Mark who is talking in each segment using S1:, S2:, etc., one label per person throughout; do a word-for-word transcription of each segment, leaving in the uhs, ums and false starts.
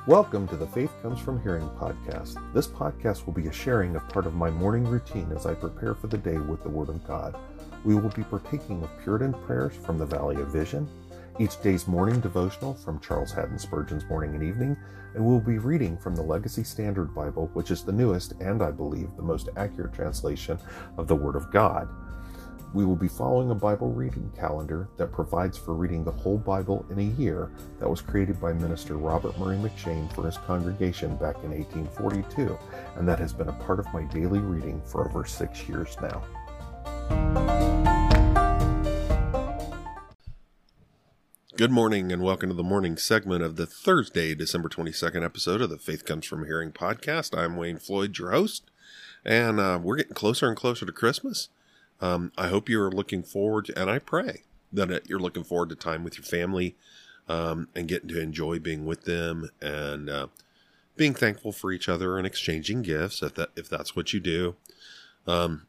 S1: Welcome to the Faith Comes From Hearing podcast. This podcast will be a sharing of part of my morning routine as I prepare for the day with the Word of God. We will be partaking of Puritan prayers from the Valley of Vision, each day's morning devotional from Charles Haddon Spurgeon's Morning and Evening, and we'll be reading from the Legacy Standard Bible, which is the newest and, I believe, the most accurate translation of the Word of God. We will be following a Bible reading calendar that provides for reading the whole Bible in a year that was created by Minister Robert Murray McCheyne for his congregation back in eighteen forty-two, and that has been a part of my daily reading for over six years now.
S2: Good morning and welcome to the morning segment of the Thursday, December twenty-second episode of the Faith Comes From Hearing podcast. I'm Wayne Floyd, your host, and uh, we're getting closer and closer to Christmas. Um, I hope you're looking forward to, and I pray that you're looking forward to time with your family um, and getting to enjoy being with them and uh, being thankful for each other and exchanging gifts if that if that's what you do. Um,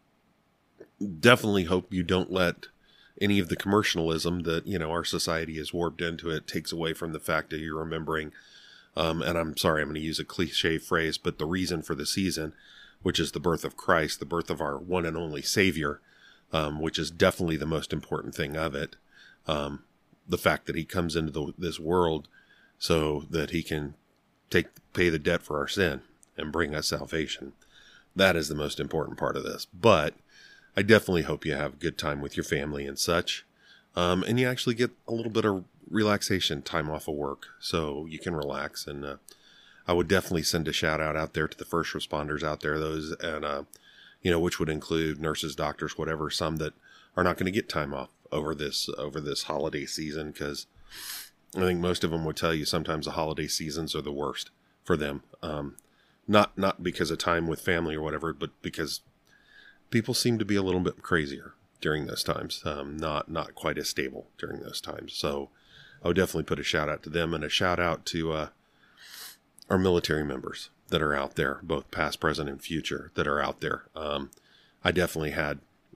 S2: definitely hope you don't let any of the commercialism that, you know, our society is warped into it takes away from the fact that you're remembering, um, and I'm sorry, I'm going to use a cliche phrase, but the reason for the season, which is the birth of Christ, the birth of our one and only Savior, um, which is definitely the most important thing of it. Um, the fact that he comes into the, this world so that he can take pay the debt for our sin and bring us salvation. That is the most important part of this. But I definitely hope you have a good time with your family and such. Um, and you actually get a little bit of relaxation time off of work so you can relax. And uh, I would definitely send a shout out out there to the first responders out there, those, and, uh, you know, which would include nurses, doctors, whatever, some that are not going to get time off over this, over this holiday season. Because I think most of them would tell you sometimes the holiday seasons are the worst for them. Um, not, not because of time with family or whatever, but because people seem to be a little bit crazier during those times. Um, not, not quite as stable during those times. So I would definitely put a shout out to them and a shout out to, uh, our military members that are out there, both past, present, and future that are out there. Um, I definitely had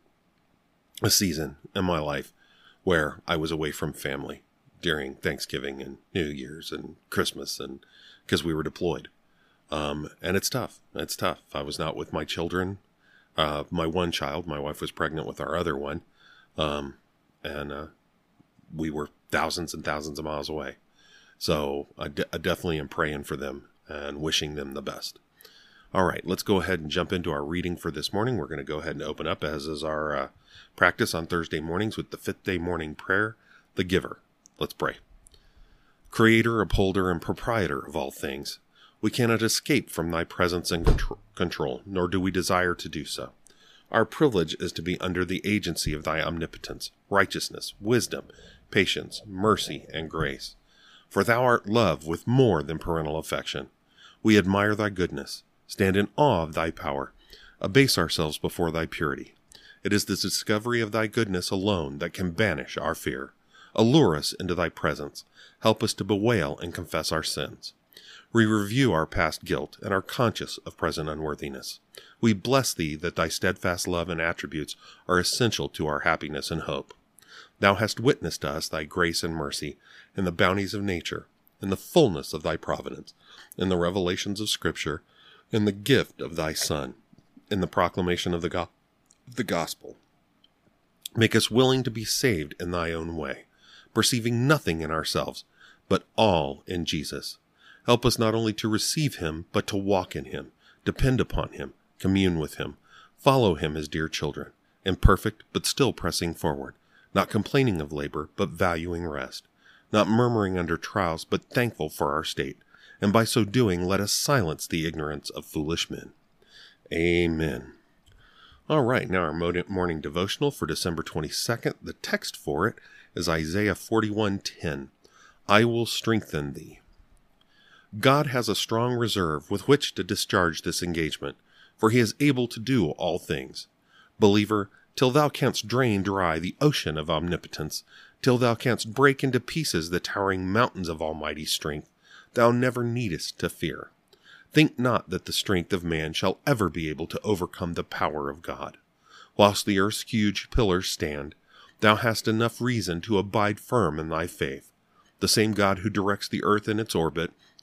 S2: a season in my life where I was away from family during Thanksgiving and New Year's and Christmas, and because we were deployed. Um, and it's tough. It's tough. I was not with my children. Uh, my one child, my wife was pregnant with our other one. Um, and uh, we were thousands and thousands of miles away. So I, de- I definitely am praying for them and wishing them the best. All right, let's go ahead and jump into our reading for this morning. We're going to go ahead and open up, as is our uh, practice on Thursday mornings, with the fifth day morning prayer, the Giver. Let's pray. Creator, upholder, and proprietor of all things, we cannot escape from thy presence and contr- control, nor do we desire to do so. Our privilege is to be under the agency of thy omnipotence, righteousness, wisdom, patience, mercy, and grace. For thou art love with more than parental affection. We admire thy goodness, stand in awe of thy power, abase ourselves before thy purity. It is the discovery of thy goodness alone that can banish our fear. Allure us into thy presence. Help us to bewail and confess our sins. We review our past guilt and are conscious of present unworthiness. We bless thee that thy steadfast love and attributes are essential to our happiness and hope. Thou hast witnessed to us thy grace and mercy in the bounties of nature, in the fullness of thy providence, in the revelations of Scripture, in the gift of thy Son, in the proclamation of the, go- the gospel. Make us willing to be saved in thy own way, perceiving nothing in ourselves, but all in Jesus. Help us not only to receive him, but to walk in him, depend upon him, commune with him, follow him as dear children, imperfect but still pressing forward, not complaining of labor, but valuing rest, not murmuring under trials, but thankful for our state, and by so doing let us silence the ignorance of foolish men. Amen. All right, now our morning devotional for December twenty-second. The text for it is Isaiah forty-one ten. I will strengthen thee. God has a strong reserve with which to discharge this engagement, for he is able to do all things. Believer, till thou canst drain dry the ocean of omnipotence, till thou canst break into pieces the towering mountains of almighty strength, thou never needest to fear. Think not that the strength of man shall ever be able to overcome the power of God. Whilst the earth's huge pillars stand, thou hast enough reason to abide firm in thy faith. The same God who directs the earth in its orbit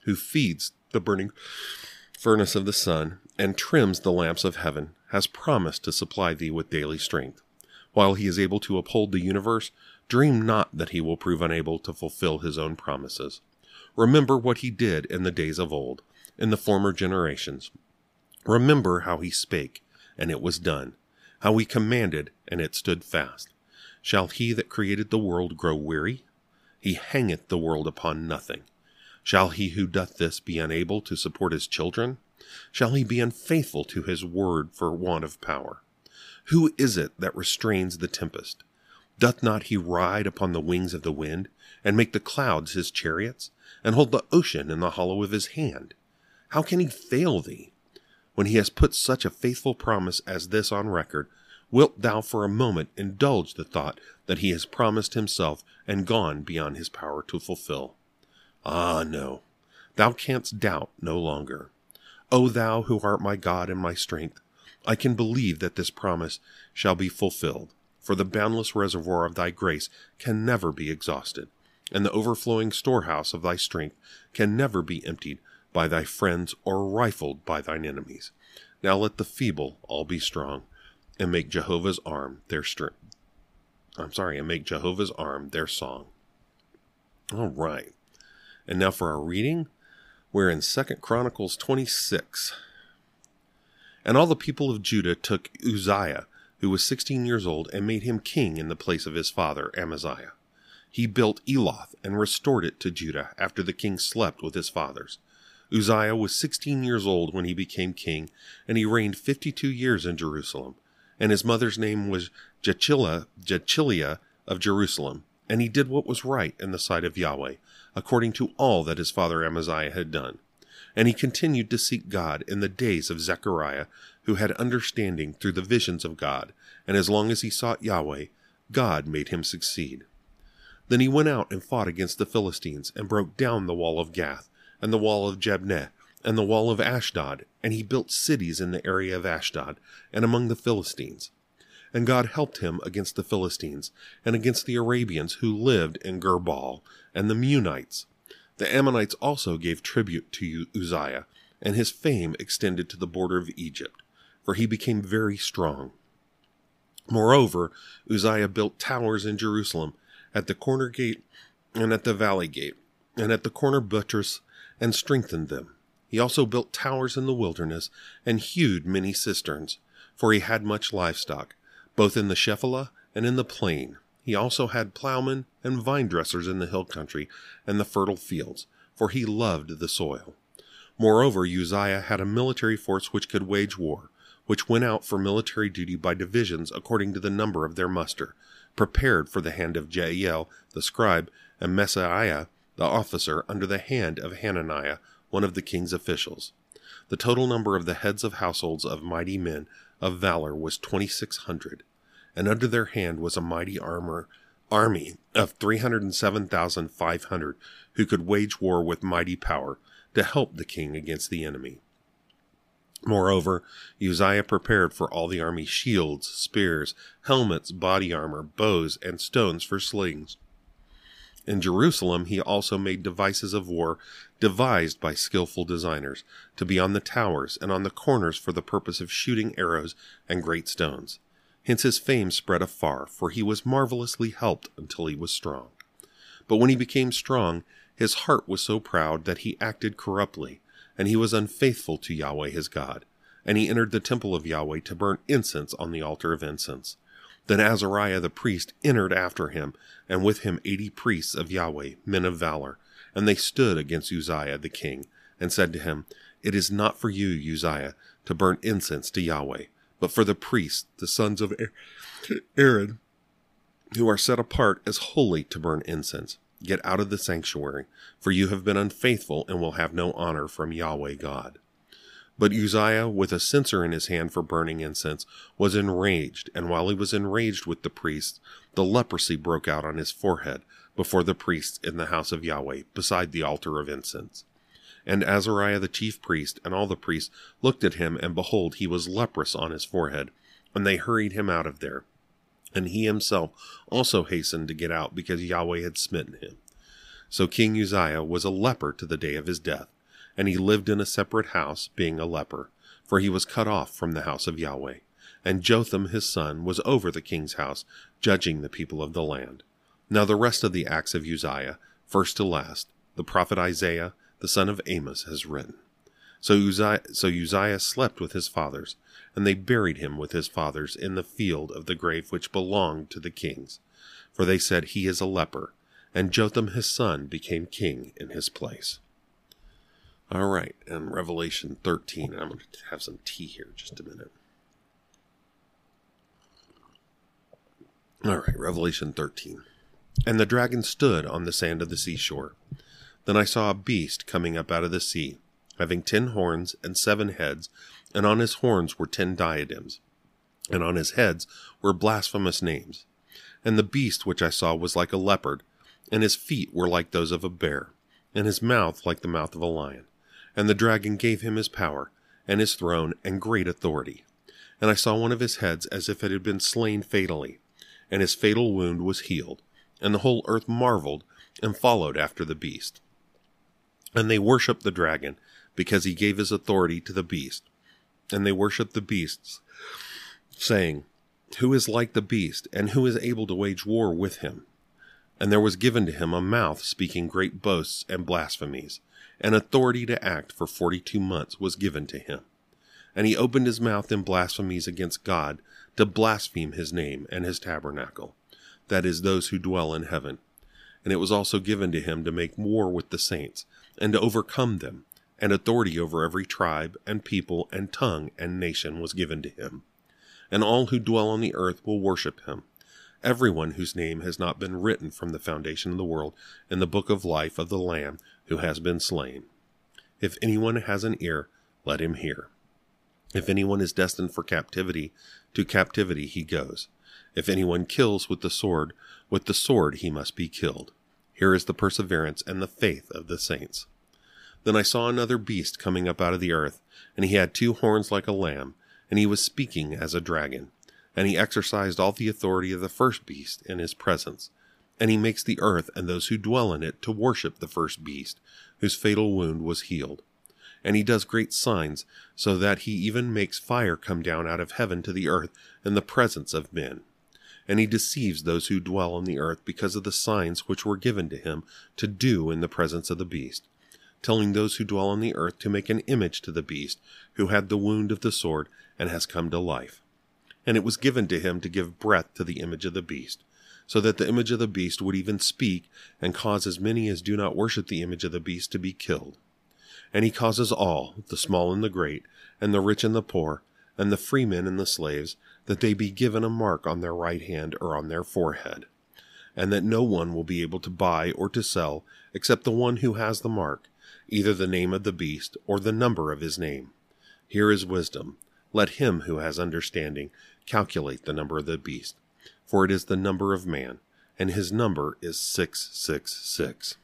S2: who feeds the burning furnace of the sun and trims the lamps of heaven, has promised to supply thee with daily strength. While he is able to uphold the universe, dream not that he will prove unable to fulfill his own promises. Remember what he did in the days of old, in the former generations. Remember how he spake, and it was done, how he commanded, and it stood fast. Shall he that created the world grow weary? He hangeth the world upon nothing. Shall he who doth this be unable to support his children? Shall he be unfaithful to his word for want of power? Who is it that restrains the tempest? Doth not he ride upon the wings of the wind, and make the clouds his chariots, and hold the ocean in the hollow of his hand? How can he fail thee? When he has put such a faithful promise as this on record, wilt thou for a moment indulge the thought that he has promised himself and gone beyond his power to fulfill? Ah, no, thou canst doubt no longer. O thou who art my God and my strength, I can believe that this promise shall be fulfilled, for the boundless reservoir of thy grace can never be exhausted, and the overflowing storehouse of thy strength can never be emptied by thy friends or rifled by thine enemies. Now let the feeble all be strong, and make Jehovah's arm their strength. I'm sorry, and make Jehovah's arm their song. All right. And now for our reading, we're in Second Chronicles twenty-six. And all the people of Judah took Uzziah, who was sixteen years old, and made him king in the place of his father Amaziah. He built Eloth and restored it to Judah after the king slept with his fathers. Uzziah was sixteen years old when he became king, and he reigned fifty-two years in Jerusalem. And his mother's name was Jechiliah, Jechiliah of Jerusalem. And he did what was right in the sight of Yahweh, according to all that his father Amaziah had done. And he continued to seek God in the days of Zechariah, who had understanding through the visions of God, and as long as he sought Yahweh, God made him succeed. Then he went out and fought against the Philistines, and broke down the wall of Gath, and the wall of Jabneh, and the wall of Ashdod, and he built cities in the area of Ashdod, and among the Philistines. And God helped him against the Philistines, and against the Arabians who lived in Gerbal, and the Meunites. The Ammonites also gave tribute to Uzziah, and his fame extended to the border of Egypt, for he became very strong. Moreover, Uzziah built towers in Jerusalem, at the corner gate, and at the valley gate, and at the corner buttress, and strengthened them. He also built towers in the wilderness, and hewed many cisterns, for he had much livestock, both in the Shephelah and in the plain. He also had plowmen and vine dressers in the hill country and the fertile fields, for he loved the soil. Moreover, Uzziah had a military force which could wage war, which went out for military duty by divisions according to the number of their muster, prepared for the hand of Jael the scribe, and Messiah the officer, under the hand of Hananiah, one of the king's officials. The total number of the heads of households of mighty men of valor was twenty-six hundred, and under their hand was a mighty armor army of three hundred and seven thousand five hundred, who could wage war with mighty power to help the king against the enemy. Moreover, Uzziah prepared for all the army shields, spears, helmets, body armor, bows, and stones for slings. In Jerusalem he also made devices of war devised by skillful designers, to be on the towers and on the corners for the purpose of shooting arrows and great stones. Hence his fame spread afar, for he was marvelously helped until he was strong. But when he became strong, his heart was so proud that he acted corruptly, and he was unfaithful to Yahweh his God. And he entered the temple of Yahweh to burn incense on the altar of incense. Then Azariah the priest entered after him, and with him eighty priests of Yahweh, men of valor. And they stood against Uzziah the king, and said to him, It is not for you, Uzziah, to burn incense to Yahweh, but for the priests, the sons of Aaron, who are set apart as holy to burn incense. Get out of the sanctuary, for you have been unfaithful and will have no honor from Yahweh God. But Uzziah, with a censer in his hand for burning incense, was enraged, and while he was enraged with the priests, the leprosy broke out on his forehead before the priests in the house of Yahweh, beside the altar of incense. And Azariah the chief priest and all the priests looked at him, and behold, he was leprous on his forehead, and they hurried him out of there. And he himself also hastened to get out, because Yahweh had smitten him. So King Uzziah was a leper to the day of his death, and he lived in a separate house, being a leper, for he was cut off from the house of Yahweh. And Jotham his son was over the king's house, judging the people of the land. Now the rest of the acts of Uzziah, first to last, the prophet Isaiah, the son of Amos, has written. So Uzziah, so Uzziah slept with his fathers, and they buried him with his fathers in the field of the grave which belonged to the kings. For they said, he is a leper, and Jotham his son became king in his place. All right, and Revelation thirteen. I'm going to have some tea here just a minute. All right, Revelation thirteen. And the dragon stood on the sand of the seashore. Then I saw a beast coming up out of the sea, having ten horns and seven heads, and on his horns were ten diadems, and on his heads were blasphemous names. And the beast which I saw was like a leopard, and his feet were like those of a bear, and his mouth like the mouth of a lion. And the dragon gave him his power, and his throne, and great authority. And I saw one of his heads as if it had been slain fatally, and his fatal wound was healed. And the whole earth marveled, and followed after the beast. And they worshipped the dragon, because he gave his authority to the beast. And they worshipped the beasts, saying, Who is like the beast, and who is able to wage war with him? And there was given to him a mouth speaking great boasts and blasphemies, and authority to act for forty-two months was given to him. And he opened his mouth in blasphemies against God, to blaspheme his name and his tabernacle, that is, those who dwell in heaven. And it was also given to him to make war with the saints, and to overcome them, and authority over every tribe, and people, and tongue, and nation was given to him. And all who dwell on the earth will worship him, everyone whose name has not been written from the foundation of the world in the book of life of the Lamb who has been slain. If anyone has an ear, let him hear. If anyone is destined for captivity, to captivity he goes. If anyone kills with the sword, with the sword he must be killed. Here is the perseverance and the faith of the saints. Then I saw another beast coming up out of the earth, and he had two horns like a lamb, and he was speaking as a dragon. And he exercised all the authority of the first beast in his presence. And he makes the earth and those who dwell in it to worship the first beast, whose fatal wound was healed. And he does great signs, so that he even makes fire come down out of heaven to the earth in the presence of men. And he deceives those who dwell on the earth because of the signs which were given to him to do in the presence of the beast, telling those who dwell on the earth to make an image to the beast, who had the wound of the sword and has come to life. And it was given to him to give breath to the image of the beast, so that the image of the beast would even speak and cause as many as do not worship the image of the beast to be killed. And he causes all, the small and the great, and the rich and the poor, and the freemen and the slaves, that they be given a mark on their right hand or on their forehead, and that no one will be able to buy or to sell except the one who has the mark, either the name of the beast or the number of his name. Here is wisdom. Let him who has understanding calculate the number of the beast, for it is the number of man, and his number is six six six.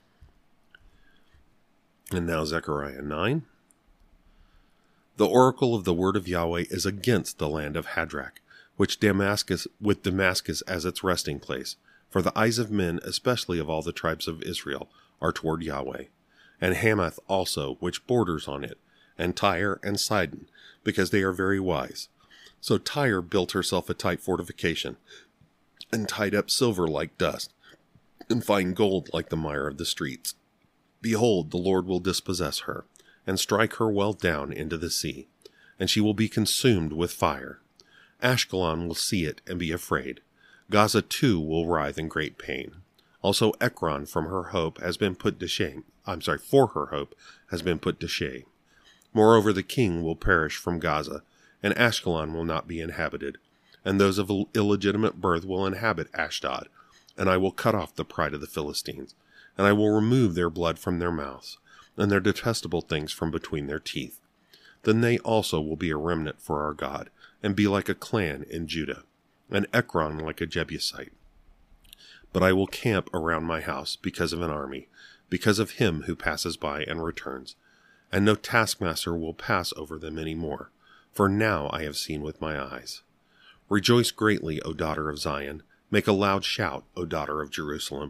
S2: And now Zechariah nine. The oracle of the word of Yahweh is against the land of Hadrach, which Damascus, with Damascus as its resting place. For the eyes of men, especially of all the tribes of Israel, are toward Yahweh. And Hamath also, which borders on it, and Tyre and Sidon, because they are very wise. So Tyre built herself a tight fortification, and tied up silver like dust, and fine gold like the mire of the streets. Behold, the Lord will dispossess her, and strike her well down into the sea, and she will be consumed with fire. Ashkelon will see it and be afraid. Gaza too will writhe in great pain. Also Ekron from her hope has been put to shame. I'm sorry, for her hope has been put to shame. Moreover, the king will perish from Gaza, and Ashkelon will not be inhabited, and those of illegitimate birth will inhabit Ashdod, and I will cut off the pride of the Philistines, and I will remove their blood from their mouths, and their detestable things from between their teeth. Then they also will be a remnant for our God, and be like a clan in Judah, and Ekron like a Jebusite. But I will camp around my house because of an army, because of him who passes by and returns, and no taskmaster will pass over them any more, for now I have seen with my eyes. Rejoice greatly, O daughter of Zion, make a loud shout, O daughter of Jerusalem.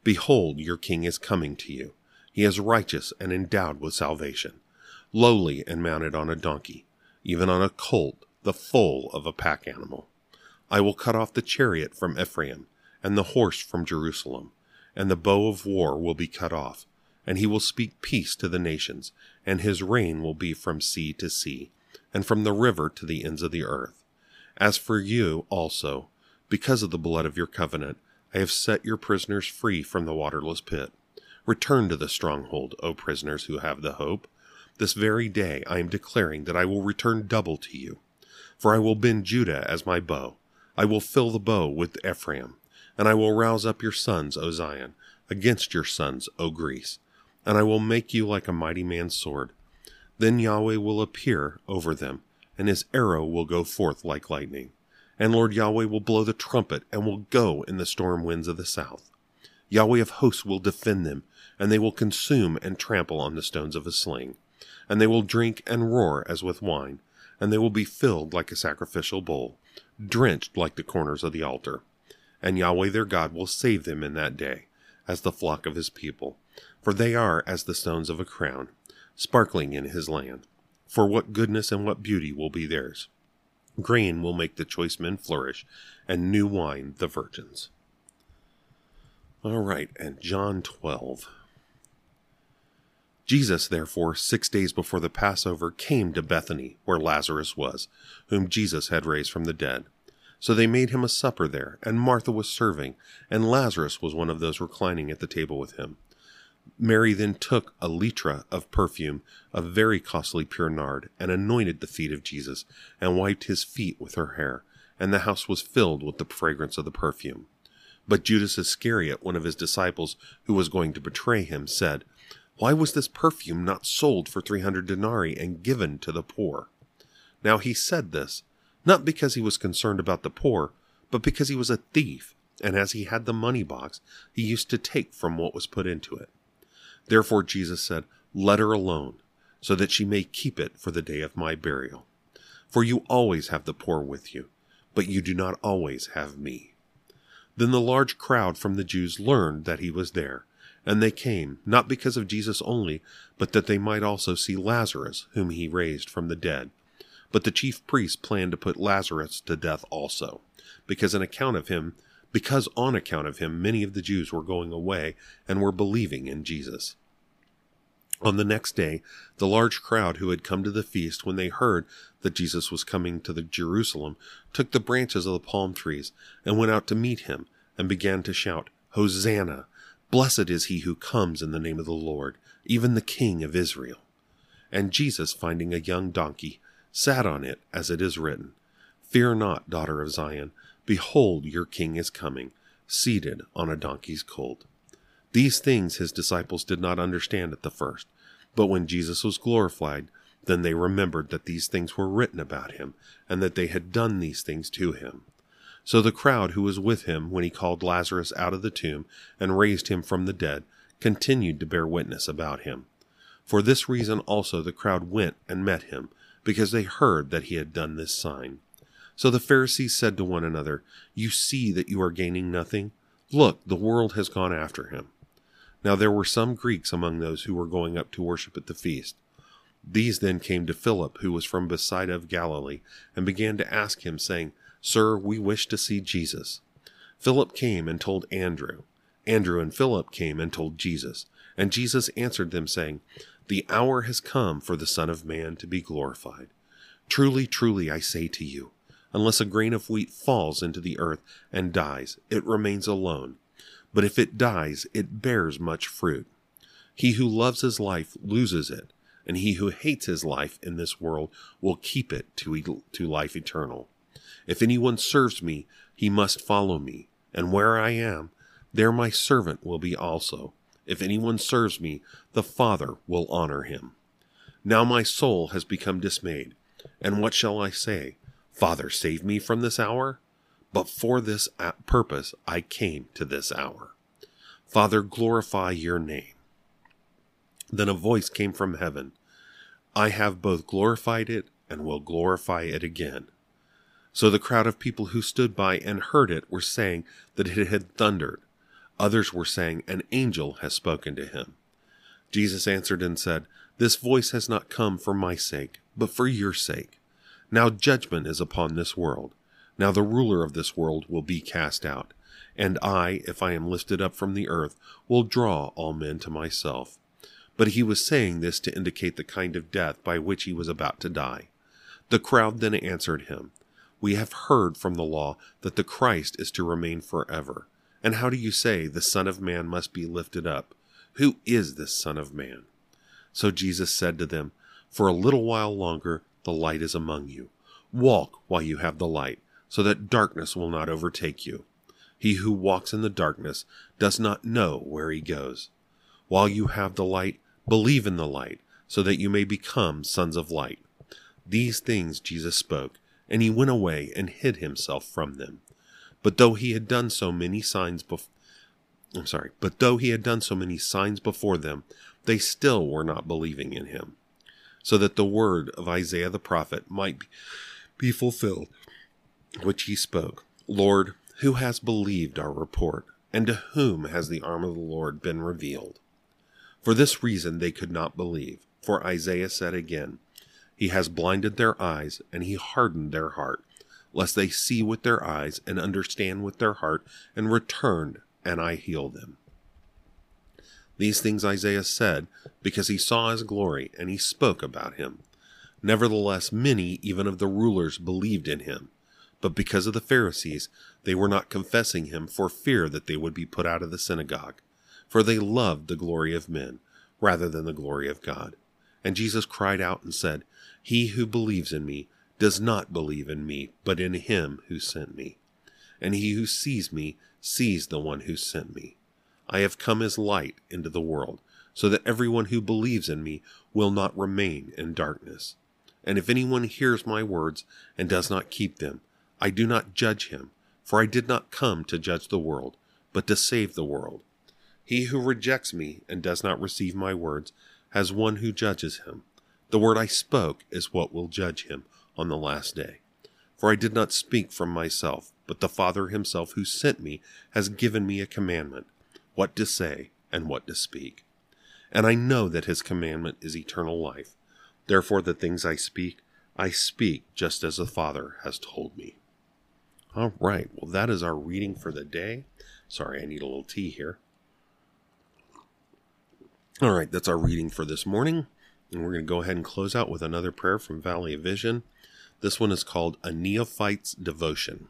S2: Behold, your king is coming to you. He is righteous and endowed with salvation, lowly and mounted on a donkey, even on a colt, the foal of a pack animal. I will cut off the chariot from Ephraim, and the horse from Jerusalem, and the bow of war will be cut off, and he will speak peace to the nations, and his reign will be from sea to sea, and from the river to the ends of the earth. As for you also, because of the blood of your covenant, I have set your prisoners free from the waterless pit. Return to the stronghold, O prisoners who have the hope. This very day I am declaring that I will return double to you. For I will bend Judah as my bow. I will fill the bow with Ephraim, and I will rouse up your sons, O Zion, against your sons, O Greece, and I will make you like a mighty man's sword. Then Yahweh will appear over them, and his arrow will go forth like lightning. And Lord Yahweh will blow the trumpet, and will go in the storm winds of the south. Yahweh of hosts will defend them, and they will consume and trample on the stones of a sling. And they will drink and roar as with wine, and they will be filled like a sacrificial bowl, drenched like the corners of the altar. And Yahweh their God will save them in that day, as the flock of his people, for they are as the stones of a crown, sparkling in his land. For what goodness and what beauty will be theirs. Grain will make the choice men flourish, and new wine the virgins. All right, and John twelve. Jesus, therefore, six days before the Passover, came to Bethany, where Lazarus was, whom Jesus had raised from the dead. So they made him a supper there, and Martha was serving, and Lazarus was one of those reclining at the table with him. Mary then took a litra of perfume of very costly pure nard, and anointed the feet of Jesus, and wiped his feet with her hair, and the house was filled with the fragrance of the perfume. But Judas Iscariot, one of his disciples, who was going to betray him, said, Why was this perfume not sold for three hundred denarii and given to the poor? Now he said this, not because he was concerned about the poor, but because he was a thief, and as he had the money box, he used to take from what was put into it. Therefore Jesus said, Let her alone, so that she may keep it for the day of my burial. For you always have the poor with you, but you do not always have me. Then the large crowd from the Jews learned that he was there, and they came, not because of Jesus only, but that they might also see Lazarus, whom he raised from the dead. But the chief priests planned to put Lazarus to death also, because on account of him, because on account of him many of the Jews were going away and were believing in Jesus. On the next day, the large crowd who had come to the feast, when they heard that Jesus was coming to the Jerusalem, took the branches of the palm trees and went out to meet him, and began to shout, Hosanna! Blessed is he who comes in the name of the Lord, even the King of Israel. And Jesus, finding a young donkey, sat on it, as it is written, Fear not, daughter of Zion, behold, your king is coming, seated on a donkey's colt. These things his disciples did not understand at the first, but when Jesus was glorified, then they remembered that these things were written about him, and that they had done these things to him. So the crowd who was with him when he called Lazarus out of the tomb and raised him from the dead continued to bear witness about him. For this reason also the crowd went and met him, because they heard that he had done this sign. So the Pharisees said to one another, You see that you are gaining nothing? Look, the world has gone after him. Now there were some Greeks among those who were going up to worship at the feast. These then came to Philip, who was from Bethsaida of Galilee, and began to ask him, saying, Sir, we wish to see Jesus. Philip came and told Andrew. Andrew and Philip came and told Jesus. And Jesus answered them, saying, The hour has come for the Son of Man to be glorified. Truly, truly, I say to you, unless a grain of wheat falls into the earth and dies, it remains alone. But if it dies, it bears much fruit. He who loves his life loses it, and he who hates his life in this world will keep it to, e- to life eternal. If anyone serves me, he must follow me, and where I am, there my servant will be also. If anyone serves me, the Father will honor him. Now my soul has become dismayed, and what shall I say? Father, save me from this hour? But for this purpose I came to this hour. Father, glorify your name. Then a voice came from heaven. I have both glorified it and will glorify it again. So the crowd of people who stood by and heard it were saying that it had thundered. Others were saying, "An angel has spoken to him." Jesus answered and said, "This voice has not come for my sake, but for your sake. Now judgment is upon this world. Now the ruler of this world will be cast out. And I, if I am lifted up from the earth, will draw all men to myself." But he was saying this to indicate the kind of death by which he was about to die. The crowd then answered him, "We have heard from the law that the Christ is to remain forever. And how do you say the Son of Man must be lifted up? Who is this Son of Man?" So Jesus said to them, "For a little while longer the light is among you. Walk while you have the light, so that darkness will not overtake you. He who walks in the darkness does not know where he goes. While you have the light, believe in the light, so that you may become sons of light." These things Jesus spoke, and he went away and hid himself from them. But though he had done so many signs before, I'm sorry, but though he had done so many signs before them, they still were not believing in him. So that the word of Isaiah the prophet might be fulfilled, which he spoke, "Lord, who has believed our report, and to whom has the arm of the Lord been revealed?" For this reason they could not believe, for Isaiah said again, "He has blinded their eyes, and he hardened their heart, lest they see with their eyes and understand with their heart, and return, and I heal them." These things Isaiah said because he saw his glory, and he spoke about him. Nevertheless, many even of the rulers believed in him. But because of the Pharisees, they were not confessing him for fear that they would be put out of the synagogue. For they loved the glory of men rather than the glory of God. And Jesus cried out and said, "He who believes in me does not believe in me, but in him who sent me. And he who sees me sees the one who sent me. I have come as light into the world, so that everyone who believes in me will not remain in darkness. And if anyone hears my words and does not keep them, I do not judge him, for I did not come to judge the world, but to save the world. He who rejects me and does not receive my words has one who judges him. The word I spoke is what will judge him on the last day. For I did not speak from myself, but the Father himself who sent me has given me a commandment, what to say and what to speak. And I know that his commandment is eternal life. Therefore the things I speak, I speak just as the Father has told me." All right, well, that is our reading for the day. Sorry, I need a little tea here. All right, that's our reading for this morning. And we're going to go ahead and close out with another prayer from Valley of Vision. This one is called A Neophyte's Devotion.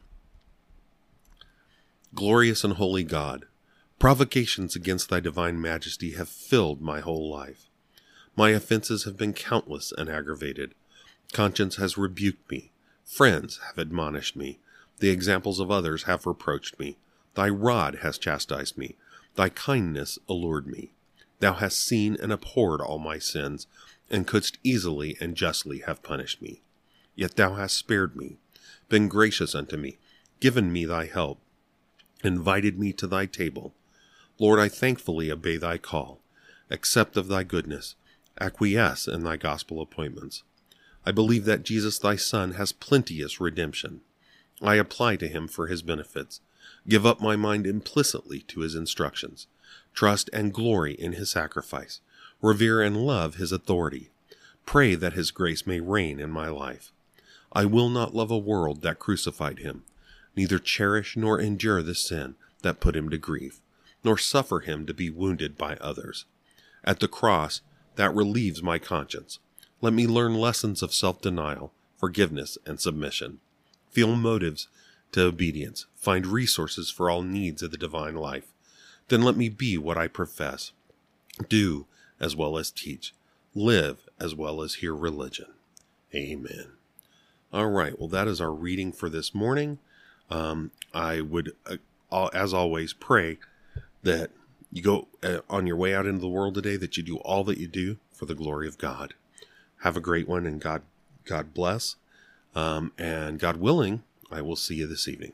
S2: Glorious and holy God, provocations against thy divine majesty have filled my whole life. My offenses have been countless and aggravated. Conscience has rebuked me. Friends have admonished me. The examples of others have reproached me. Thy rod has chastised me. Thy kindness allured me. Thou hast seen and abhorred all my sins, and couldst easily and justly have punished me. Yet thou hast spared me, been gracious unto me, given me thy help, invited me to thy table. Lord, I thankfully obey thy call, accept of thy goodness, acquiesce in thy gospel appointments. I believe that Jesus thy Son has plenteous redemption. I apply to him for his benefits, give up my mind implicitly to his instructions, trust and glory in his sacrifice, revere and love his authority, pray that his grace may reign in my life. I will not love a world that crucified him, neither cherish nor endure the sin that put him to grief, nor suffer him to be wounded by others. At the cross, that relieves my conscience. Let me learn lessons of self-denial, forgiveness, and submission. Feel motives to obedience, find resources for all needs of the divine life. Then let me be what I profess, do as well as teach, live as well as hear religion. Amen. All right, well, that is our reading for this morning. Um, I would, uh, as always, pray that you go uh, on your way out into the world today, that you do all that you do for the glory of God. Have a great one, and God, God bless. Um, and God willing, I will see you this evening.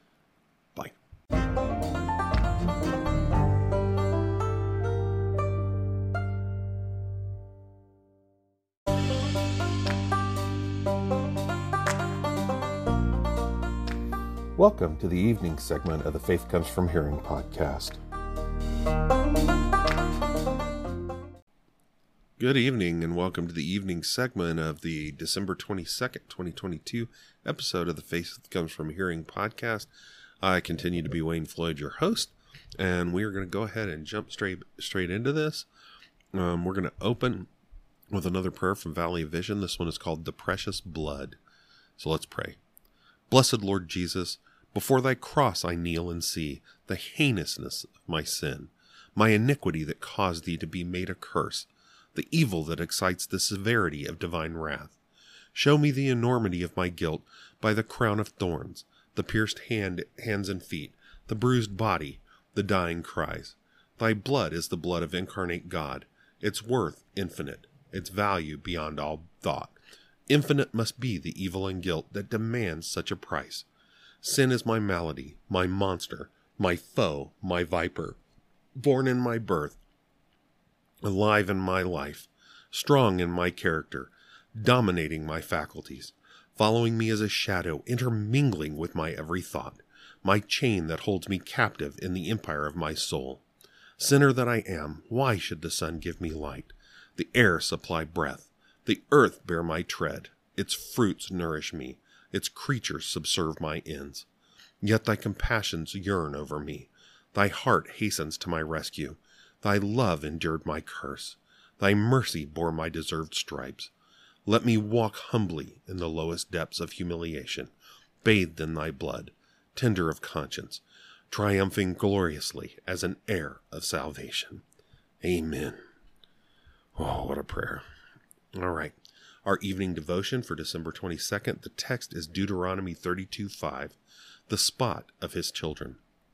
S2: Bye.
S1: Welcome to the evening segment of the Faith Comes From Hearing podcast.
S2: Good evening and welcome to the evening segment of the December twenty-second, twenty twenty-two episode of the Faith That Comes From Hearing podcast. I continue to be Wayne Floyd, your host, and we are going to go ahead and jump straight straight into this. Um, we're going to open with another prayer from Valley of Vision. This one is called The Precious Blood. So let's pray. Blessed Lord Jesus, before thy cross I kneel and see the heinousness of my sin, my iniquity that caused thee to be made a curse, the evil that excites the severity of divine wrath. Show me the enormity of my guilt by the crown of thorns, the pierced hand, hands and feet, the bruised body, the dying cries. Thy blood is the blood of incarnate God, its worth infinite, its value beyond all thought. Infinite must be the evil and guilt that demands such a price. Sin is my malady, my monster, my foe, my viper, born in my birth, alive in my life, strong in my character, dominating my faculties, following me as a shadow, intermingling with my every thought, my chain that holds me captive in the empire of my soul. Sinner that I am, why should the sun give me light, the air supply breath, the earth bear my tread, its fruits nourish me, its creatures subserve my ends? Yet thy compassions yearn over me, thy heart hastens to my rescue. Thy love endured my curse. Thy mercy bore my deserved stripes. Let me walk humbly in the lowest depths of humiliation, bathed in thy blood, tender of conscience, triumphing gloriously as an heir of salvation. Amen. Oh, what a prayer. All right. Our evening devotion for December twenty-second, the text is Deuteronomy thirty-two five, the spot of his children.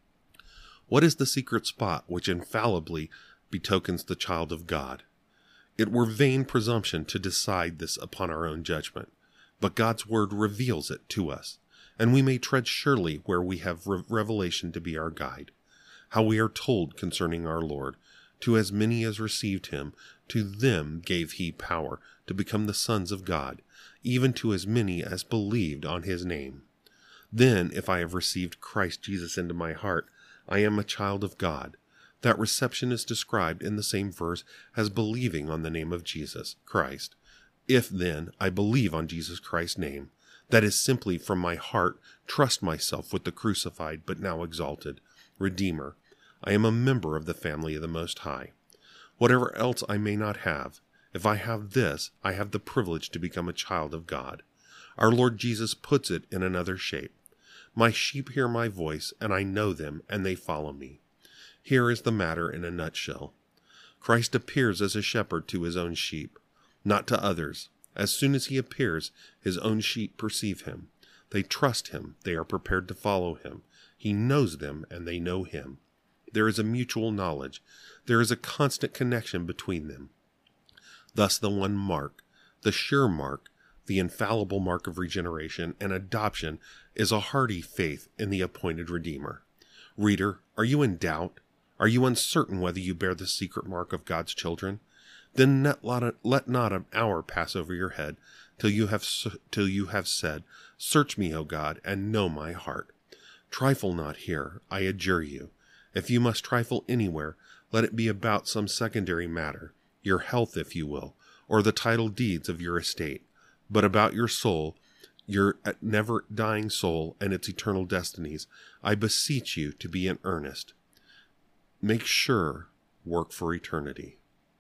S2: What is the secret spot which infallibly betokens the child of God? It were vain presumption to decide this upon our own judgment, but God's word reveals it to us, and we may tread surely where we have re- revelation to be our guide. How we are told concerning our Lord, to as many as received him, to them gave he power to become the sons of God, even to as many as believed on his name. Then, if I have received Christ Jesus into my heart, I am a child of God. That reception is described in the same verse as believing on the name of Jesus Christ. If then I believe on Jesus Christ's name, that is simply from my heart trust myself with the crucified but now exalted Redeemer, I am a member of the family of the Most High. Whatever else I may not have, if I have this, I have the privilege to become a child of God. Our Lord Jesus puts it in another shape. My sheep hear my voice, and I know them, and they follow me. Here is the matter in a nutshell. Christ appears as a shepherd to his own sheep, not to others. As soon as he appears, his own sheep perceive him. They trust him. They are prepared to follow him. He knows them, and they know him. There is a mutual knowledge. There is a constant connection between them. Thus the one mark, the sure mark, the infallible mark of regeneration and adoption, is a hearty faith in the appointed Redeemer. Reader, are you in doubt? Are you uncertain whether you bear the secret mark of God's children? Then let not an hour pass over your head till you have till you have said, Search me, O God, and know my heart. Trifle not here, I adjure you. If you must trifle anywhere, let it be about some secondary matter, your health, if you will, or the title deeds of your estate. But about your soul, your never-dying soul and its eternal destinies, I beseech you to be in earnest. Make sure, work for eternity.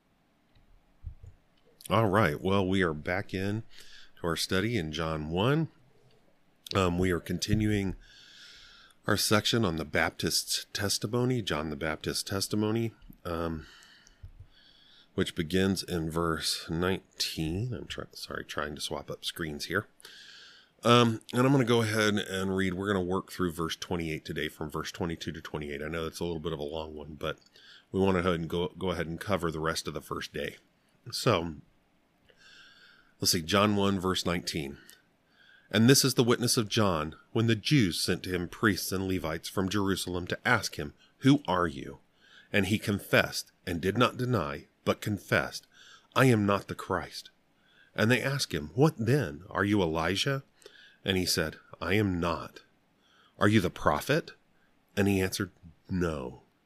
S2: All right, well, we are back in to our study in John one. Um, we are continuing our section on the Baptist's testimony, John the Baptist's testimony, um, which begins in verse nineteen. I'm try- sorry, trying to swap up screens here. Um, and I'm going to go ahead and read. We're going to work through verse twenty-eight today, from verse twenty-two to twenty-eight. I know it's a little bit of a long one, but we want to go ahead and go, go ahead and cover the rest of the first day. So, let's see, John one, verse nineteen. And this is the witness of John, when the Jews sent to him priests and Levites from Jerusalem to ask him, Who are you? And he confessed, and did not deny, but confessed, I am not the Christ. And they asked him, What then? Are you Elijah? And he said, I am not. Are you the prophet? And he answered, No.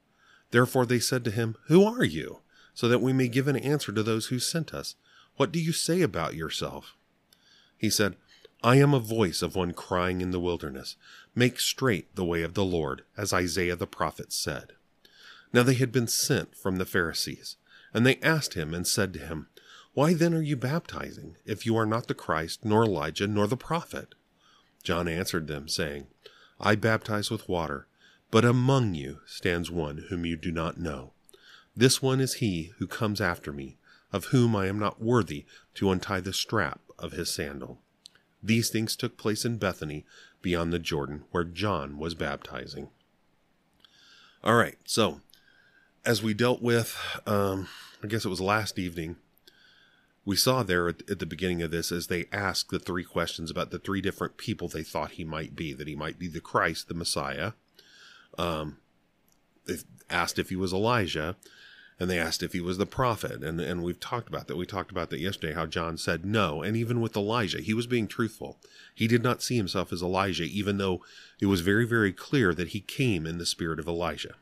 S2: Therefore they said to him, Who are you? So that we may give an answer to those who sent us. What do you say about yourself? He said, I am a voice of one crying in the wilderness, Make straight the way of the Lord, as Isaiah the prophet said. Now they had been sent from the Pharisees, and they asked him and said to him, Why then are you baptizing, if you are not the Christ, nor Elijah, nor the prophet? John answered them, saying, I baptize with water, but among you stands one whom you do not know. This one is he who comes after me, of whom I am not worthy to untie the strap of his sandal. These things took place in Bethany, beyond the Jordan, where John was baptizing. All right, so as we dealt with, um, I guess it was last evening, we saw there at, at the beginning of this as they asked the three questions about the three different people they thought he might be, that he might be the Christ, the Messiah. Um, they asked if he was Elijah, and they asked if he was the prophet. And, and we've talked about that. We talked about that yesterday, how John said no. And even with Elijah, he was being truthful. He did not see himself as Elijah, even though it was very, very clear that he came in the spirit of Elijah.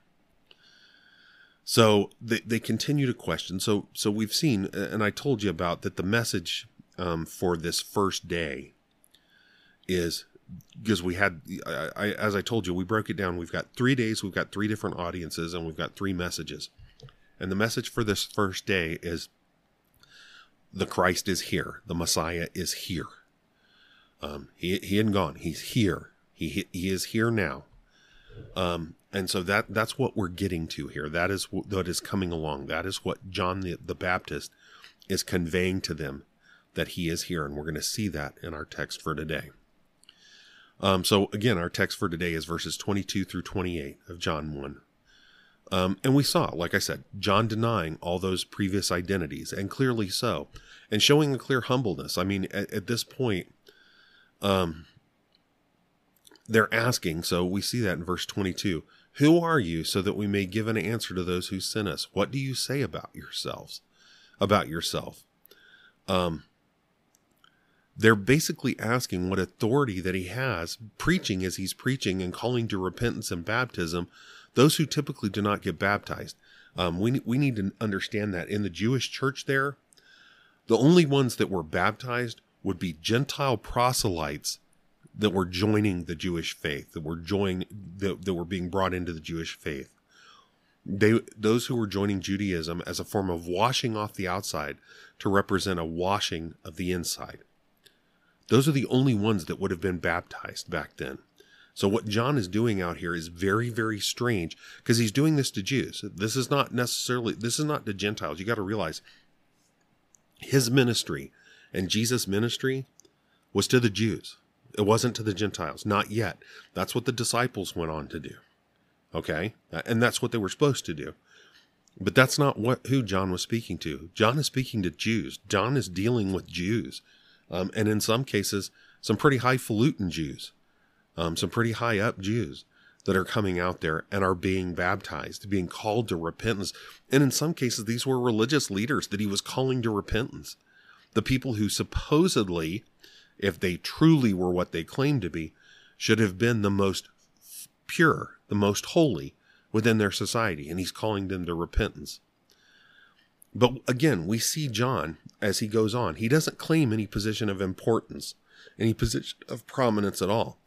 S2: So they, they continue to question. So, so we've seen, and I told you about that the message um, for this first day is, because we had, I, I, as I told you, we broke it down. We've got three days, we've got three different audiences, and we've got three messages. And the message for this first day is the Christ is here. The Messiah is here. Um, he, he hadn't gone. He's here. He, he is here now. Um, and so that, that's what we're getting to here. That is what is coming along. That is what John the, the Baptist is conveying to them, that he is here. And we're going to see that in our text for today. Um, so again, our text for today is verses twenty-two through twenty-eight of John one. Um, and we saw, like I said, John denying all those previous identities, and clearly so, and showing a clear humbleness. I mean, at, at this point, um, they're asking, so we see that in verse twenty-two, who are you, so that we may give an answer to those who sent us? What do you say about yourselves, about yourself? Um, they're basically asking what authority that he has, preaching as he's preaching and calling to repentance and baptism, those who typically do not get baptized. Um, we, we need to understand that in the Jewish church there, the only ones that were baptized would be Gentile proselytes that were joining the Jewish faith, that were joining, that, that were being brought into the Jewish faith. They, those who were joining Judaism as a form of washing off the outside to represent a washing of the inside. Those are the only ones that would have been baptized back then. So what John is doing out here is very, very strange, because he's doing this to Jews. This is not necessarily, this is not to Gentiles. You got to realize his ministry and Jesus' ministry was to the Jews. It wasn't to the Gentiles, not yet. That's what the disciples went on to do. Okay? And that's what they were supposed to do. But that's not what who John was speaking to. John is speaking to Jews. John is dealing with Jews. Um, and in some cases, some pretty highfalutin Jews. Um, some pretty high up Jews that are coming out there and are being baptized, being called to repentance. And in some cases, these were religious leaders that he was calling to repentance. The people who supposedly, if they truly were what they claimed to be, should have been the most pure, the most holy within their society. And he's calling them to repentance. But again, we see John as he goes on. He doesn't claim any position of importance, any position of prominence at all,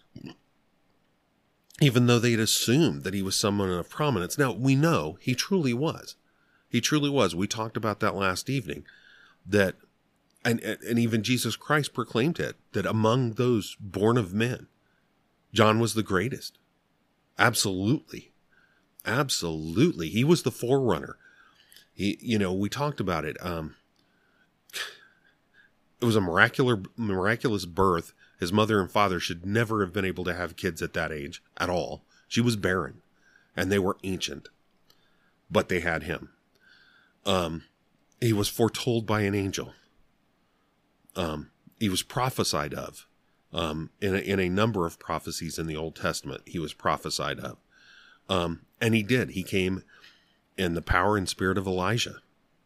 S2: even though they'd assumed that he was someone of prominence. Now, we know he truly was. He truly was. We talked about that last evening. That, and, and even Jesus Christ proclaimed it, that among those born of men, John was the greatest. Absolutely. Absolutely. He was the forerunner. He, you know, we talked about it. Um, it was a miraculous, miraculous birth. His mother and father should never have been able to have kids at that age at all. She was barren, and they were ancient, but they had him. Um, he was foretold by an angel. Um, he was prophesied of. Um, in a, in a number of prophecies in the Old Testament, he was prophesied of. Um, and he did. He came in the power and spirit of Elijah.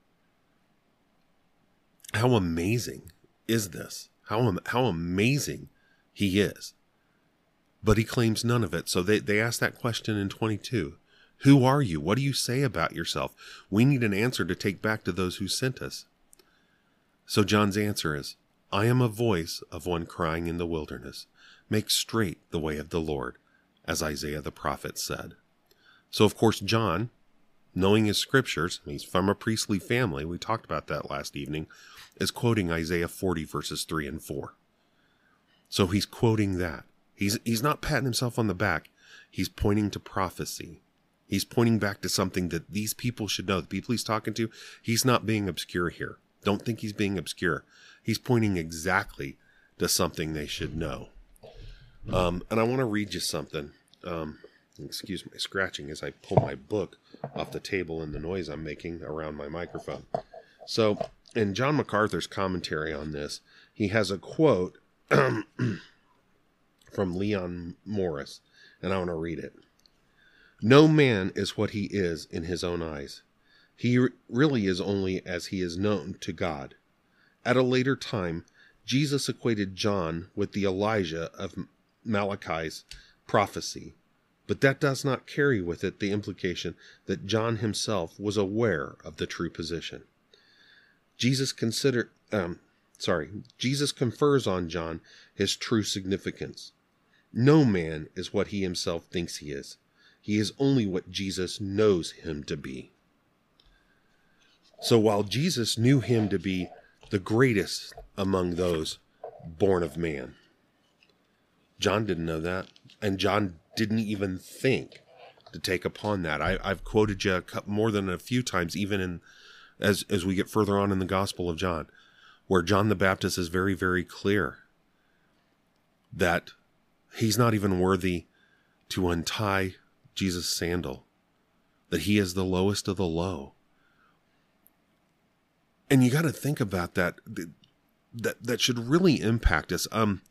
S2: How amazing is this? How, how amazing he is. But he claims none of it. So they, they ask that question in twenty-two. Who are you? What do you say about yourself? We need an answer to take back to those who sent us. So John's answer is, I am a voice of one crying in the wilderness, make straight the way of the Lord, as Isaiah the prophet said. So of course John, knowing his scriptures, he's from a priestly family, we talked about that last evening, is quoting Isaiah forty verses three and four. So he's quoting that. He's, he's not patting himself on the back. He's pointing to prophecy. He's pointing back to something that these people should know. The people he's talking to, he's not being obscure here. Don't think he's being obscure. He's pointing exactly to something they should know. Um, and I want to read you something. Um, excuse my scratching as I pull my book off the table and the noise I'm making around my microphone. So, in John MacArthur's commentary on this, he has a quote from Leon Morris, and I want to read it. No man is what he is in his own eyes. He really is only as he is known to God. At a later time, Jesus equated John with the Elijah of Malachi's prophecy, but that does not carry with it the implication that John himself was aware of the true position. Jesus consider, um, sorry, Jesus confers on John his true significance. No man is what he himself thinks he is. He is only what Jesus knows him to be. So while Jesus knew him to be the greatest among those born of man, John didn't know that, and John didn't even think to take upon that. I, I've quoted you a couple, more than a few times, even in as as we get further on in the Gospel of John, where John the Baptist is very, very clear that he's not even worthy to untie Jesus' sandal, that he is the lowest of the low. And you got to think about that. That that should really impact us. Um,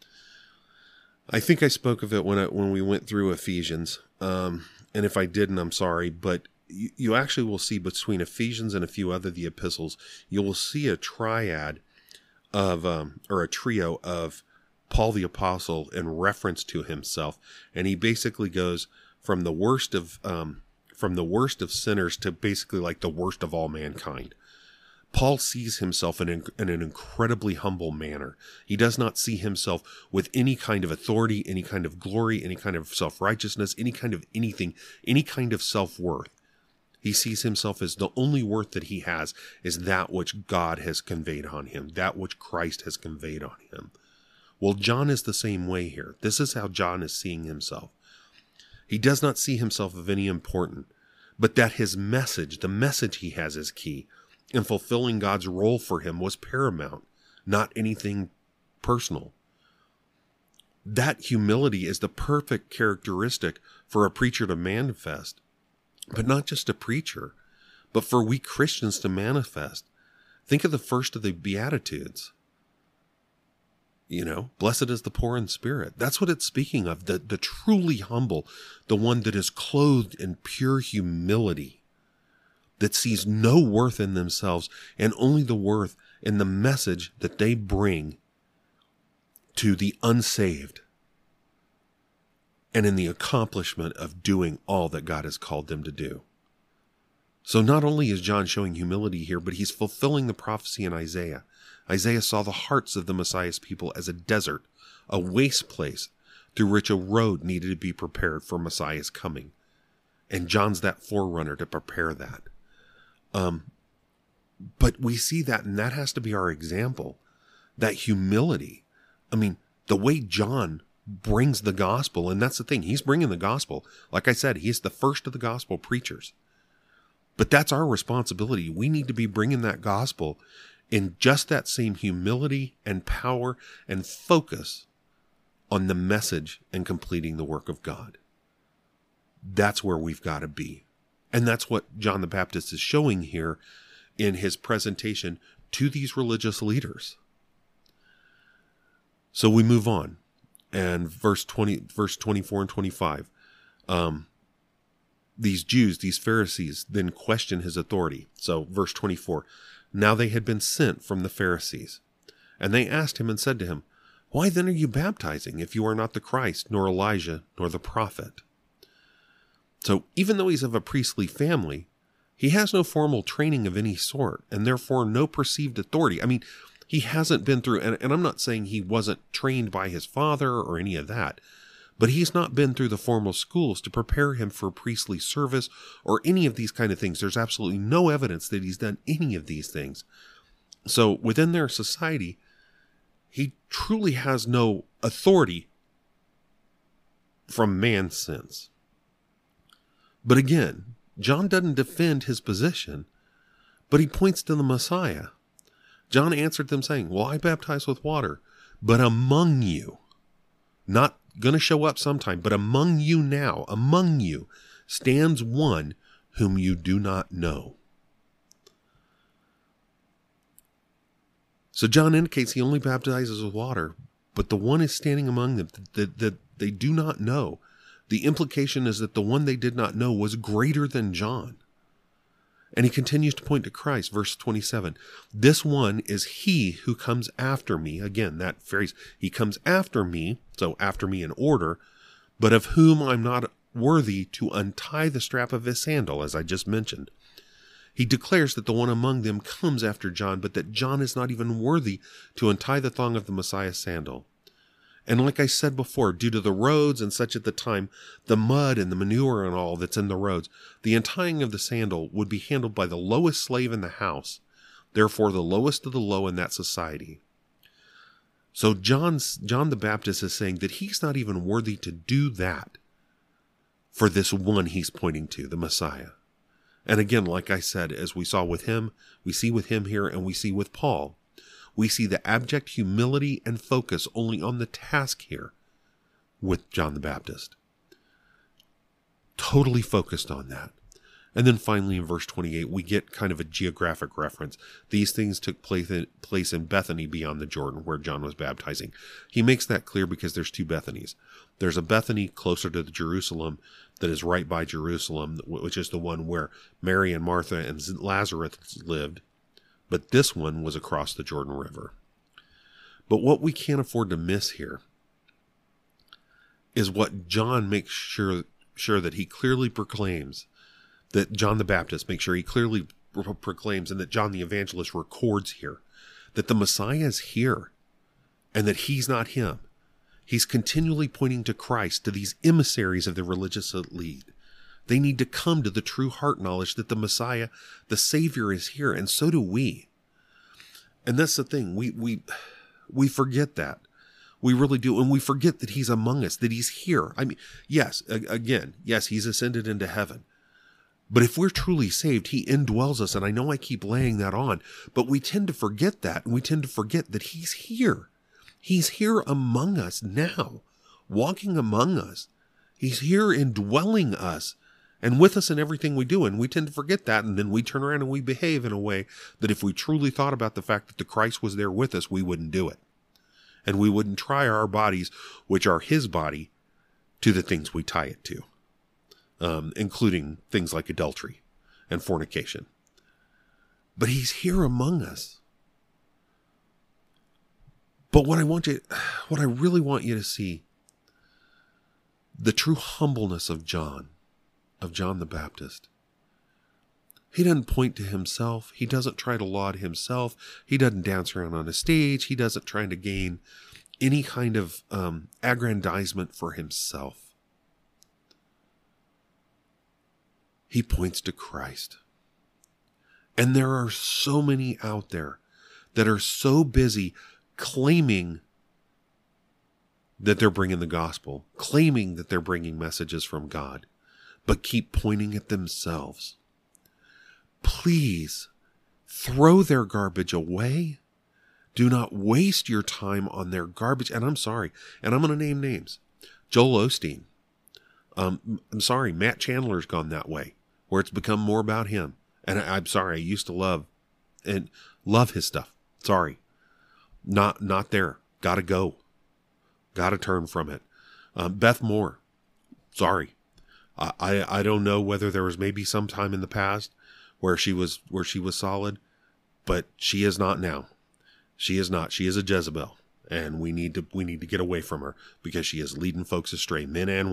S2: I think I spoke of it when I, when we went through Ephesians. Um, and if I didn't, I'm sorry. But you, you actually will see between Ephesians and a few other the epistles, you will see a triad of um, or a trio of Paul the Apostle in reference to himself, and he basically goes from the worst of um, from the worst of sinners to basically like the worst of all mankind. Paul sees himself in, in an incredibly humble manner. He does not see himself with any kind of authority, any kind of glory, any kind of self-righteousness, any kind of anything, any kind of self-worth. He sees himself as the only worth that he has is that which God has conveyed on him, that which Christ has conveyed on him. Well, John is the same way here. This is how John is seeing himself. He does not see himself of any importance, but that his message, the message he has is key. And fulfilling God's role for him was paramount, not anything personal. That humility is the perfect characteristic for a preacher to manifest, but not just a preacher, but for we Christians to manifest. Think of the first of the Beatitudes. You know, blessed is the poor in spirit. That's what it's speaking of, the, the truly humble, the one that is clothed in pure humility, that sees no worth in themselves and only the worth in the message that they bring to the unsaved and in the accomplishment of doing all that God has called them to do. So not only is John showing humility here, but he's fulfilling the prophecy in Isaiah. Isaiah saw the hearts of the Messiah's people as a desert, a waste place through which a road needed to be prepared for Messiah's coming. And John's that forerunner to prepare that. Um, but we see that, and that has to be our example, that humility. I mean, the way John brings the gospel, and that's the thing, he's bringing the gospel. Like I said, he's the first of the gospel preachers. But that's our responsibility. We need to be bringing that gospel in just that same humility and power and focus on the message and completing the work of God. That's where we've got to be. And that's what John the Baptist is showing here in his presentation to these religious leaders. So we move on. And verse twenty, verse twenty-four and twenty-five, um, these Jews, these Pharisees, then question his authority. So verse twenty-four, now they had been sent from the Pharisees, and they asked him and said to him, why then are you baptizing if you are not the Christ, nor Elijah, nor the prophet? So even though he's of a priestly family, he has no formal training of any sort, and therefore no perceived authority. I mean, he hasn't been through, and, and I'm not saying he wasn't trained by his father or any of that, but he's not been through the formal schools to prepare him for priestly service or any of these kind of things. There's absolutely no evidence that he's done any of these things. So within their society, he truly has no authority from man's sense. But again, John doesn't defend his position, but he points to the Messiah. John answered them saying, well, I baptize with water, but among you, not going to show up sometime, but among you now, among you, stands one whom you do not know. So John indicates he only baptizes with water, but the one is standing among them that, that they do not know. The implication is that the one they did not know was greater than John. And he continues to point to Christ, verse twenty-seven. This one is he who comes after me. Again, that phrase, he comes after me, so after me in order, but of whom I'm not worthy to untie the strap of his sandal, as I just mentioned. He declares that the one among them comes after John, but that John is not even worthy to untie the thong of the Messiah's sandal. And like I said before, due to the roads and such at the time, the mud and the manure and all that's in the roads, the untying of the sandal would be handled by the lowest slave in the house, therefore the lowest of the low in that society. So John's, John the Baptist is saying that he's not even worthy to do that for this one he's pointing to, the Messiah. And again, like I said, as we saw with him, we see with him here, and we see with Paul, we see the abject humility and focus only on the task here with John the Baptist. Totally focused on that. And then finally in verse twenty-eight, we get kind of a geographic reference. These things took place in, place in Bethany beyond the Jordan, where John was baptizing. He makes that clear because there's two Bethanies. There's a Bethany closer to the Jerusalem that is right by Jerusalem, which is the one where Mary and Martha and Lazarus lived. But this one was across the Jordan River. But what we can't afford to miss here is what John makes sure, sure that he clearly proclaims, that John the Baptist makes sure he clearly pro- proclaims, and that John the Evangelist records here, that the Messiah is here, and that he's not him. He's continually pointing to Christ, to these emissaries of the religious elite. They need to come to the true heart knowledge that the Messiah, the Savior, is here, and so do we. And that's the thing. We we we forget that. We really do. And we forget that he's among us, that he's here. I mean, yes, again, yes, he's ascended into heaven. But if we're truly saved, he indwells us. And I know I keep laying that on, but we tend to forget that. And we tend to forget that he's here. He's here among us now, walking among us. He's here indwelling us and with us in everything we do. And we tend to forget that. And then we turn around and we behave in a way that if we truly thought about the fact that the Christ was there with us, we wouldn't do it. And we wouldn't try our bodies, which are his body, to the things we tie it to, um, including things like adultery and fornication. But he's here among us. But what I want you, what I really want you to see, the true humbleness of John, of John the Baptist. He doesn't point to himself. He doesn't try to laud himself. He doesn't dance around on a stage. He doesn't try to gain any kind of um, aggrandizement for himself. He points to Christ. And there are so many out there that are so busy claiming that they're bringing the gospel, claiming that they're bringing messages from God, but keep pointing at themselves. Please throw their garbage away. Do not waste your time on their garbage. And I'm sorry, and I'm going to name names. Joel Osteen. Um, I'm sorry, Matt Chandler's gone that way, where it's become more about him. And I, I'm sorry, I used to love and love his stuff. Sorry. Not not there. Gotta go. Gotta turn from it. Um, Beth Moore. Sorry. I, I I don't know whether there was maybe some time in the past where she was where she was solid, but she is not now. She is not. She is a Jezebel, and we need to we need to get away from her because she is leading folks astray, men and women.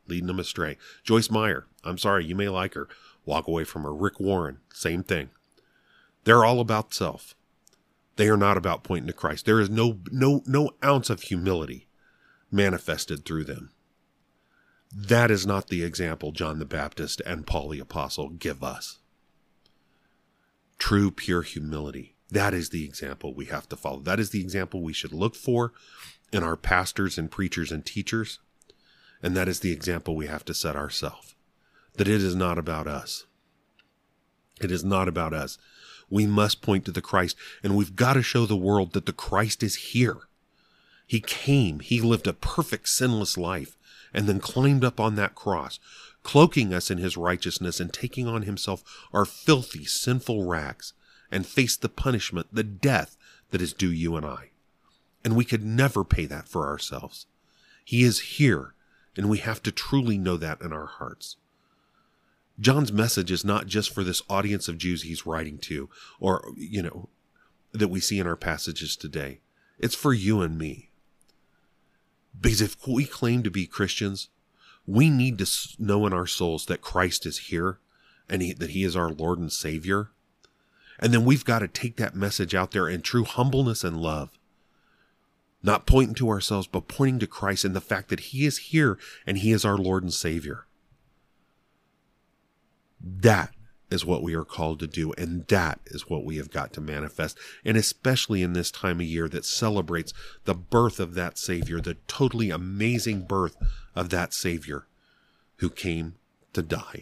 S2: leading them astray. Joyce Meyer, I'm sorry, you may like her. Walk away from her. Rick Warren, same thing. They're all about self. They are not about pointing to Christ. There is no, no, no ounce of humility manifested through them. That is not the example John the Baptist and Paul the Apostle give us. True, pure humility. That is the example we have to follow. That is the example we should look for in our pastors and preachers and teachers. And that is the example we have to set ourselves. That it is not about us. It is not about us. We must point to the Christ, and we've got to show the world that the Christ is here. He came, he lived a perfect sinless life, and then climbed up on that cross, cloaking us in his righteousness and taking on himself our filthy, sinful rags, and faced the punishment, the death that is due you and I. And we could never pay that for ourselves. He is here, and we have to truly know that in our hearts. John's message is not just for this audience of Jews he's writing to, or, you know, that we see in our passages today. It's for you and me. Because if we claim to be Christians, we need to know in our souls that Christ is here and he, that he is our Lord and Savior. And then we've got to take that message out there in true humbleness and love. Not pointing to ourselves, but pointing to Christ and the fact that he is here and he is our Lord and Savior. That is what we are called to do, and that is what we have got to manifest, and especially in this time of year that celebrates the birth of that Savior, the totally amazing birth of that Savior who came to die.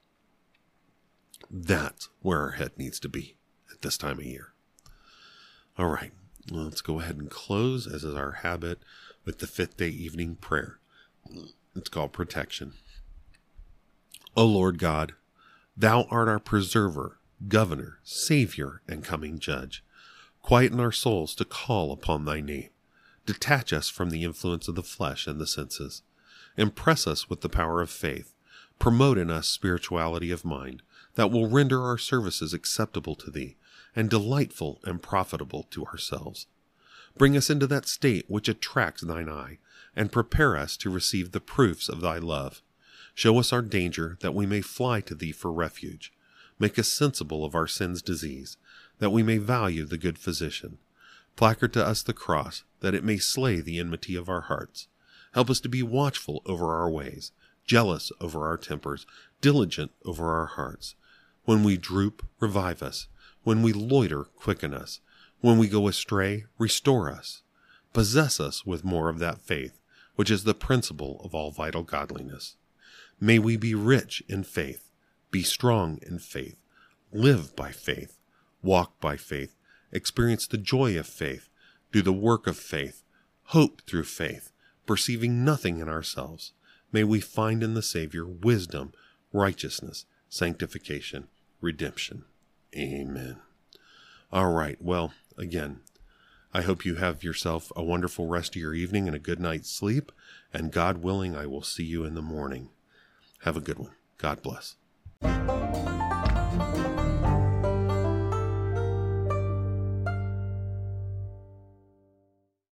S2: That's where our head needs to be at this time of year. All right, well, let's go ahead and close, as is our habit, with the fifth day evening prayer. It's called protection. O Lord God, thou art our preserver, governor, savior, and coming judge. Quieten our souls to call upon thy name. Detach us from the influence of the flesh and the senses. Impress us with the power of faith. Promote in us spirituality of mind that will render our services acceptable to thee and delightful and profitable to ourselves. Bring us into that state which attracts thine eye and prepare us to receive the proofs of thy love. Show us our danger, that we may fly to thee for refuge. Make us sensible of our sin's disease, that we may value the good physician. Placard to us the cross, that it may slay the enmity of our hearts. Help us to be watchful over our ways, jealous over our tempers, diligent over our hearts. When we droop, revive us. When we loiter, quicken us. When we go astray, restore us. Possess us with more of that faith, which is the principle of all vital godliness. May we be rich in faith, be strong in faith, live by faith, walk by faith, experience the joy of faith, do the work of faith, hope through faith, perceiving nothing in ourselves. May we find in the Savior wisdom, righteousness, sanctification, redemption. Amen. All right, well, again, I hope you have yourself a wonderful rest of your evening and a good night's sleep, and God willing, I will see you in the morning. Have a good one. God bless.